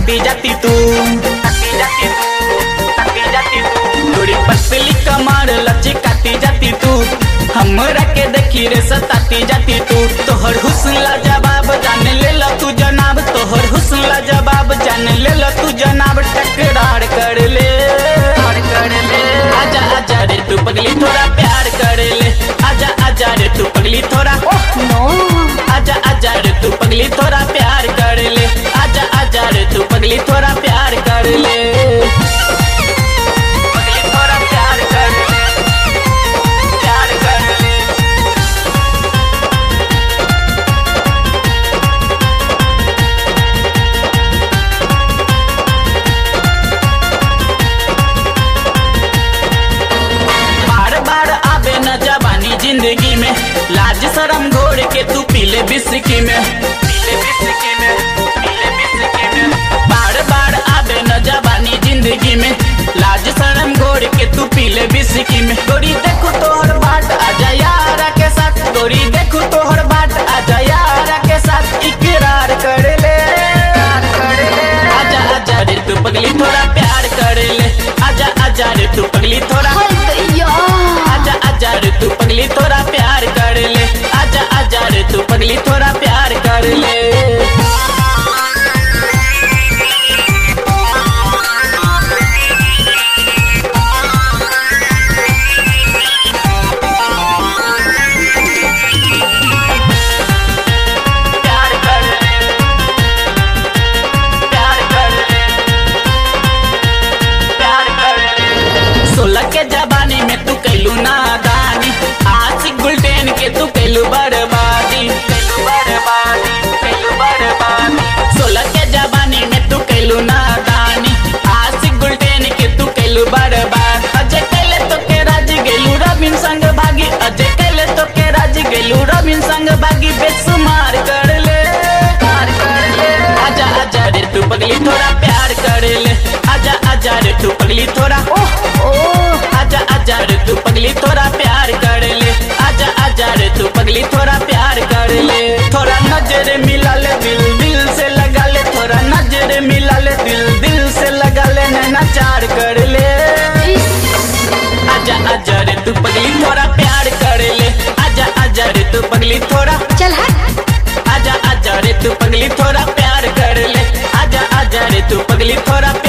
ताती जाती तू, ताती जाती तू, ताती जाती तू। थोड़ी पतली कमर लचकाती जाती तू, हमरा के देखी रे सताती जाती तू। तोहर हुस्न ला जवाब जान ले ला तू जनाब, तोहर हुस्न ला जवाब जान ले ला तू जनाब। टकरार कर ले, आजा आजा रे तू पगली थोड़ा प्यार कर ले, आजा आजा रे तू पगली थोड़ा आजा आजा रे तू पगली थोड़ा प्यार कर ले, आजा आजा रे तू पगली थोड़ा प्यार कर ले, पगली थोड़ा प्यार कर ले, प्यार कर ले। बार बार आवे न जवानी जिंदगी में, लाज शरम घोड़ के तू पीले बिस्की में, पीले बिस्की में, पीले बिस्की में। बार बार आवे न जवानी जिंदगी में, लाज शरम घोड़ के तू पीले बिस्की में। गोरी देखो तोहर बाट आजा यारा के साथ, गोरी देखो तोहर बाट आजा यारा के साथ। इकरार कर ले, आजा आजा रे तू पगली थोड़ा प्यार कर ले, आजा आजा रे तू पगली थोड़ा आजा आजा रे तू पगली थोड़ा प्यार कर ले, आजा आजा रे तू पगली थोड़ा प्यार कर ले। प्यार कर ले, प्यार कर ले, प्यार कर ले। 16 के जवानी में तू कैलू नादानी, आशिक गुलटेन के तू कैलू बर्बादी, कैलू बर्बादी, कैलू बर्बादी। 16 के जवानी में तू कैलू नादानी, आशिक गुलटेन के तू कैलू बर्बाद। अजय कैले तो के राज गेलू रविन संग भागी, अजय कैले तो के राज गेलू रविन संग भागी। बेसुमार कर ले, प्यार कर ले, आजा आजा रे तू पगली थोड़ा प्यार कर ले, आजा आजा रे तू पगली थोड़ा आजा आजा रे तू पगली थोड़ा प्यार कर ले, आजा आजा रे तू पगली थोड़ा प्यार कर ले। थोड़ा नजर मिला ले, दिल दिल से लगा ले, थोड़ा नजर मिला ले, दिल दिल से लगा ले, नैना चार कर ले। आजा आजा रे तू पगली थोड़ा प्यार कर ले, आजा आजा रे तू पगली थोड़ा चल हट। आजा आजा रे तू पगली थोड़ा प्यार कर ले, आजा आजा रे तू पगली थोड़ा